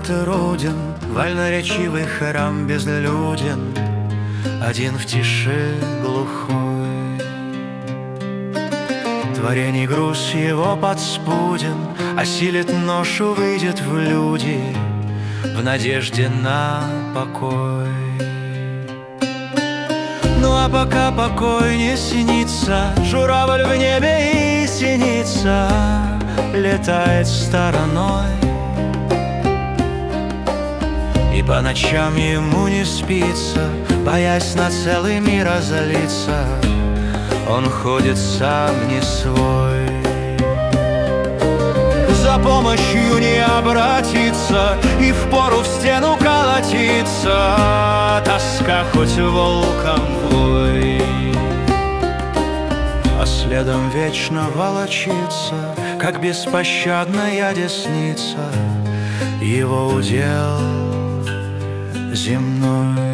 труден, вольноречивый храм безлюден, один в тиши глухой. Творений груз его подспуден, осилит ношу, выйдет в люди в надежде на покой. Ну а пока покой не снится, журавль в небе и синица летает стороной. И по ночам ему не спится, боясь на целый мир разлиться, он ходит сам не свой. За помощью не обратиться и впору в стену колотиться, тоска хоть волком вой. А следом вечно волочится, как беспощадная десница, его удел земной.